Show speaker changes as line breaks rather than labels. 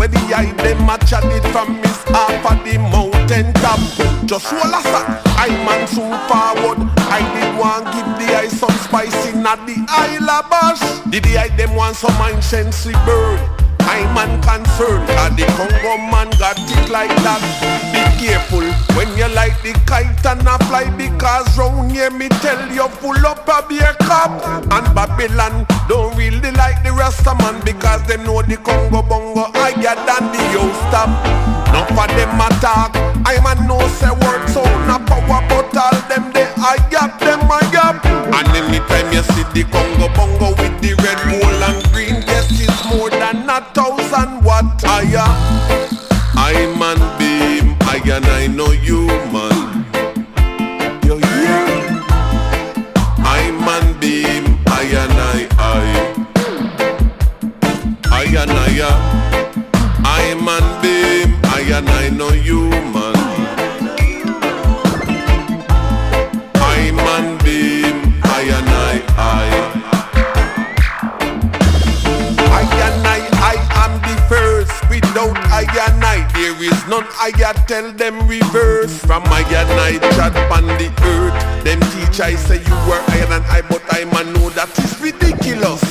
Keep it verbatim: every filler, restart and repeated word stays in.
where the eye them a chat it from miss half of the mountain top. Just roll a sack, I man soon forward. I did want give the eye some spice in at the Isle of Bash. Did the eye them want some ancient bird? I man concerned, cause the Congo man got it like that. Be careful when you like the kite and a fly, because round here me tell you full up a beer cup. And Babylon don't really like the Rasta man, because them know the Congo bongo higher than the yo stop. None for them attack, I man know say word so na power, but all them they I gap them I gap. And anytime you see the Congo bongo with the red, gold and green, yes it's more than a thousand watt higher. I man beam, I and I know you man. You hear? I man beam, I and I, I, I and I, I man beam, I and I know you man. I man beam, I and I, I. Without I and I, there is none. I tell them reverse. From I and I chat on the earth. Them teach I say you were higher than I, but I man know that is ridiculous.